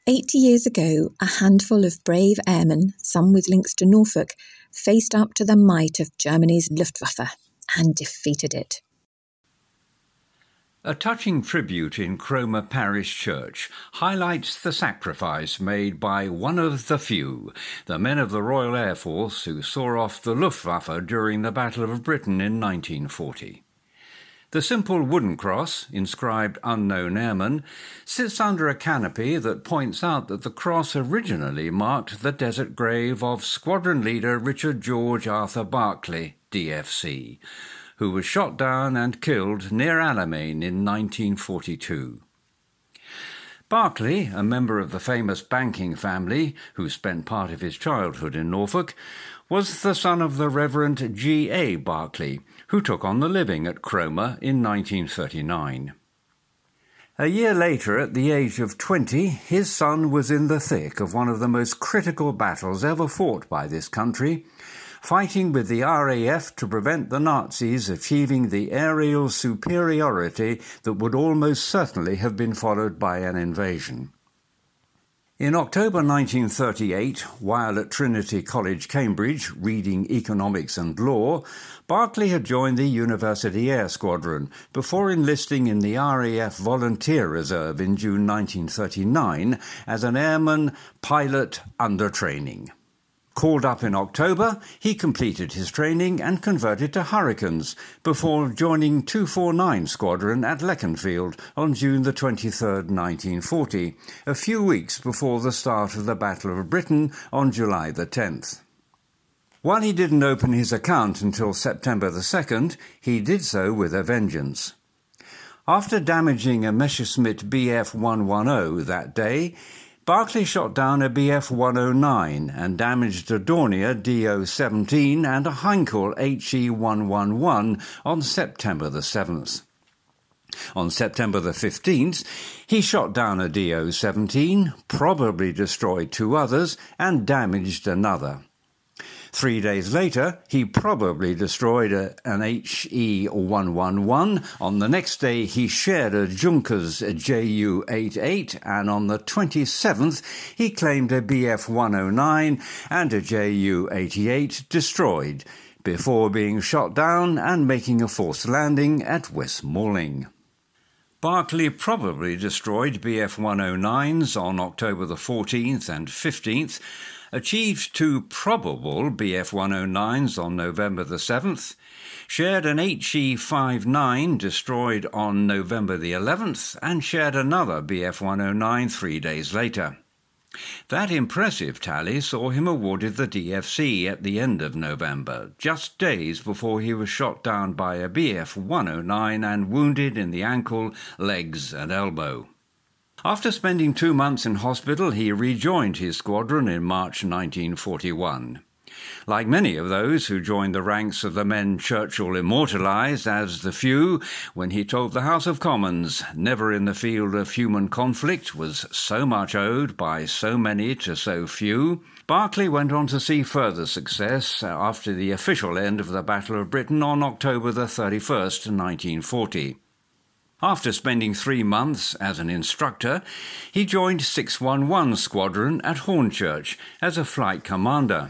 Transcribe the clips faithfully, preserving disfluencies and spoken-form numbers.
Eighty years ago, a handful of brave airmen, some with links to Norfolk, faced up to the might of Germany's Luftwaffe and defeated it. A touching tribute in Cromer Parish Church highlights the sacrifice made by one of the few, the men of the Royal Air Force who saw off the Luftwaffe during the Battle of Britain in nineteen forty. The simple wooden cross, inscribed Unknown Airman, sits under a canopy that points out that the cross originally marked the desert grave of Squadron Leader Richard George Arthur Barclay, D F C, who was shot down and killed near Alamein in nineteen forty-two. Barclay, a member of the famous banking family who spent part of his childhood in Norfolk, was the son of the Reverend G A Barclay, who took on the living at Cromer in nineteen thirty-nine. A year later, at the age of twenty, his son was in the thick of one of the most critical battles ever fought by this country, fighting with the R A F to prevent the Nazis achieving the aerial superiority that would almost certainly have been followed by an invasion. In October nineteen thirty-eight, while at Trinity College, Cambridge, reading economics and law, Barclay had joined the University Air Squadron before enlisting in the R A F Volunteer Reserve in June nineteen thirty-nine as an airman pilot under training. Called up in October, he completed his training and converted to Hurricanes before joining two forty-nine Squadron at Leconfield on June the twenty-third, nineteen forty, a few weeks before the start of the Battle of Britain on July the tenth. While he didn't open his account until September the second, he did so with a vengeance. After damaging a Messerschmitt B F one ten that day, Barclay shot down a B F one oh nine and damaged a Dornier D O seventeen and a Heinkel H E one eleven on September the seventh. On September the fifteenth, he shot down a D O seventeen, probably destroyed two others, and damaged another. Three days later, he probably destroyed a, an H E one eleven. On the next day, he shared a Junkers J U eighty-eight, and on the twenty-seventh, he claimed a B F one oh nine and a J U eighty-eight destroyed, before being shot down and making a forced landing at West Malling. Barclay probably destroyed B F one oh nines on October the fourteenth and fifteenth, achieved two probable B F one oh nines on November the seventh, shared an H E fifty-nine destroyed on November the eleventh, and shared another B F one oh nine three days later. That impressive tally saw him awarded the D F C at the end of November, just days before he was shot down by a B F one oh nine and wounded in the ankle, legs and elbow. After spending two months in hospital, he rejoined his squadron in March nineteen forty-one. Like many of those who joined the ranks of the men Churchill immortalised as the few, when he told the House of Commons, never in the field of human conflict was so much owed by so many to so few, Barclay went on to see further success after the official end of the Battle of Britain on October the thirty-first, nineteen forty. After spending three months as an instructor, he joined six eleven Squadron at Hornchurch as a flight commander.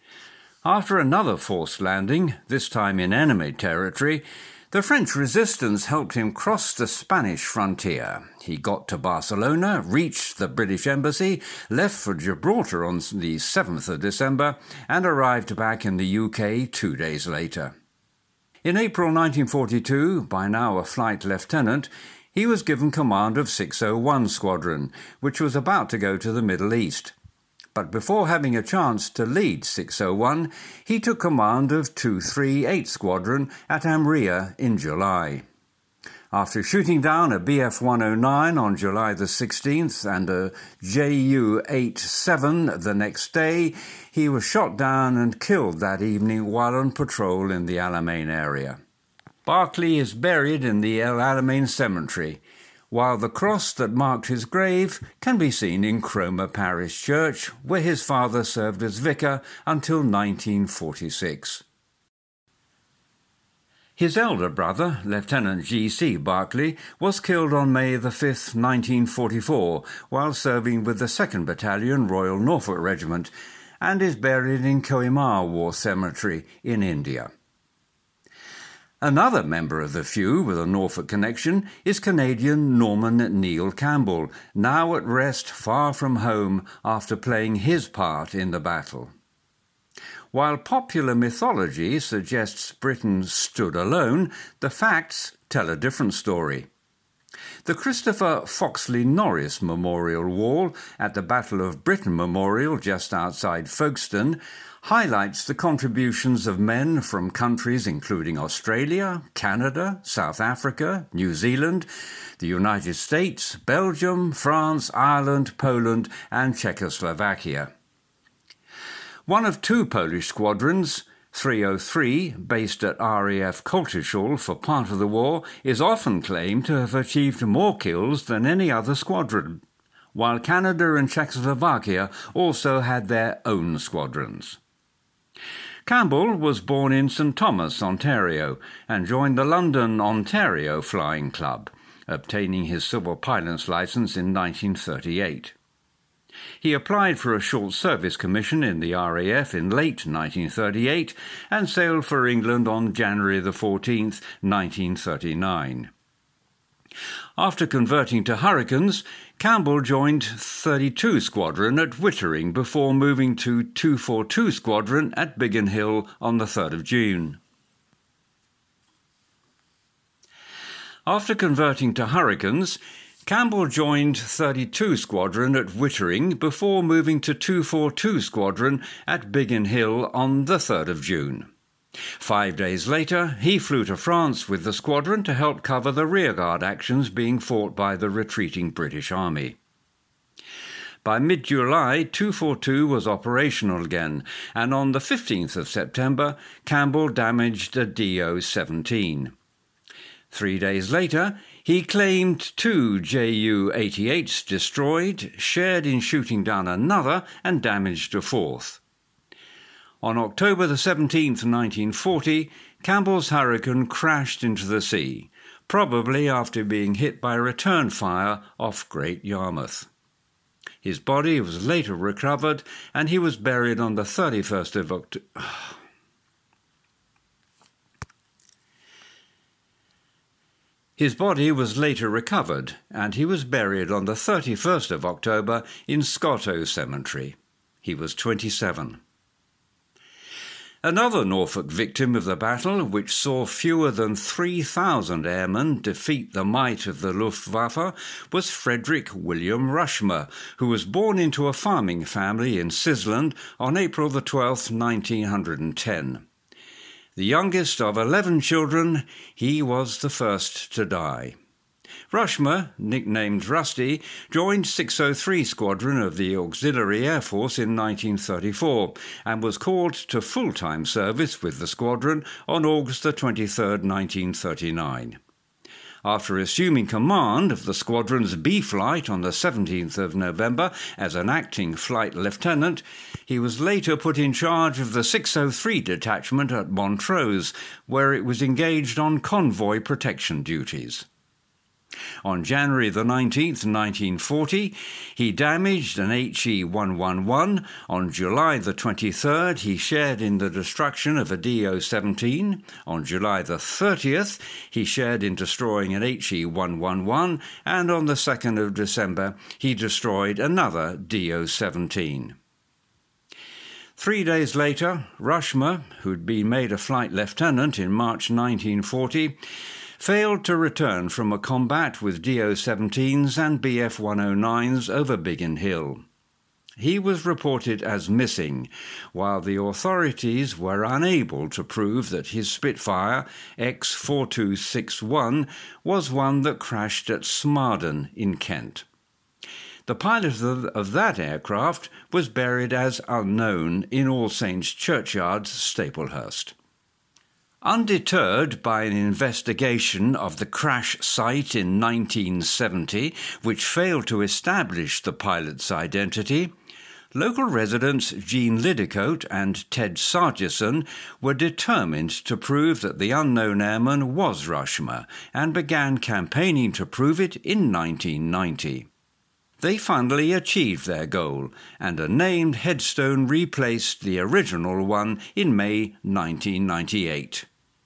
After another forced landing, this time in enemy territory, the French resistance helped him cross the Spanish frontier. He got to Barcelona, reached the British Embassy, left for Gibraltar on the seventh of December, and arrived back in the U K two days later. In April nineteen forty-two, by now a flight lieutenant, he was given command of six oh one Squadron, which was about to go to the Middle East. But before having a chance to lead six oh one, he took command of two thirty-eight Squadron at Amria in July. After shooting down a B F one oh nine on July the sixteenth and a J U eighty-seven the next day, he was shot down and killed that evening while on patrol in the Alamein area. Barclay is buried in the El Alamein Cemetery, while the cross that marked his grave can be seen in Cromer Parish Church, where his father served as vicar until nineteen forty-six. His elder brother, Lieutenant G C Barclay, was killed on May the fifth, nineteen forty-four, while serving with the second Battalion Royal Norfolk Regiment, and is buried in Kohima War Cemetery in India. Another member of the few with a Norfolk connection is Canadian Norman Neil Campbell, now at rest far from home after playing his part in the battle. While popular mythology suggests Britain stood alone, the facts tell a different story. The Christopher Foxley Norris Memorial Wall at the Battle of Britain Memorial just outside Folkestone highlights the contributions of men from countries including Australia, Canada, South Africa, New Zealand, the United States, Belgium, France, Ireland, Poland, and Czechoslovakia. One of two Polish squadrons, three oh three, based at R A F Coltishall for part of the war, is often claimed to have achieved more kills than any other squadron, while Canada and Czechoslovakia also had their own squadrons. Campbell was born in Saint Thomas, Ontario, and joined the London, Ontario Flying Club, obtaining his civil pilot's licence in nineteen thirty-eight. He applied for a short service commission in the R A F in late nineteen thirty-eight and sailed for England on January the fourteenth, nineteen thirty-nine. After converting to Hurricanes, Campbell joined thirty-two Squadron at Wittering before moving to two forty-two Squadron at Biggin Hill on the third of June. After converting to Hurricanes, Campbell joined thirty-two Squadron at Wittering before moving to two forty-two Squadron at Biggin Hill on the third of June. Five days later, he flew to France with the squadron to help cover the rearguard actions being fought by the retreating British Army. By mid-July, two forty-two was operational again, and on the fifteenth of September, Campbell damaged a D O seventeen. Three days later, he claimed two J U eighty-eights destroyed, shared in shooting down another, and damaged a fourth. On October the seventeenth, nineteen forty, Campbell's Hurricane crashed into the sea, probably after being hit by return fire off Great Yarmouth. His body was later recovered, and he was buried on the thirty-first of October. His body was later recovered, and he was buried on the thirty-first of October in Scotto Cemetery. He was twenty-seven. Another Norfolk victim of the battle, which saw fewer than three thousand airmen defeat the might of the Luftwaffe, was Frederick William Rushmer, who was born into a farming family in Sisland on April the twelfth, nineteen ten. The youngest of eleven children, he was the first to die. Rushmer, nicknamed Rusty, joined six oh three Squadron of the Auxiliary Air Force in nineteen thirty-four and was called to full-time service with the squadron on August the twenty-third, nineteen thirty-nine. After assuming command of the squadron's B flight on the seventeenth of November as an acting flight lieutenant, he was later put in charge of the six oh three detachment at Montrose, where it was engaged on convoy protection duties. On January the nineteenth, nineteen forty, he damaged an H E one eleven. On July the twenty-third, he shared in the destruction of a D O seventeen. On July the thirtieth, he shared in destroying an H E one eleven, and on the second of December, he destroyed another D O seventeen. Three days later, Rushmer, who'd been made a flight lieutenant in March nineteen forty, failed to return from a combat with D O seventeens and B F one oh nines over Biggin Hill. He was reported as missing, while the authorities were unable to prove that his Spitfire X forty-two sixty-one was one that crashed at Smarden in Kent. The pilot of, of that aircraft was buried as unknown in All Saints Churchyard, Staplehurst. Undeterred by an investigation of the crash site in nineteen seventy, which failed to establish the pilot's identity, Local residents Jean Liddicoat and Ted Sargison were determined to prove that the unknown airman was Rushmer and began campaigning to prove it in nineteen ninety. They finally achieved their goal, and a named headstone replaced the original one in May nineteen ninety-eight.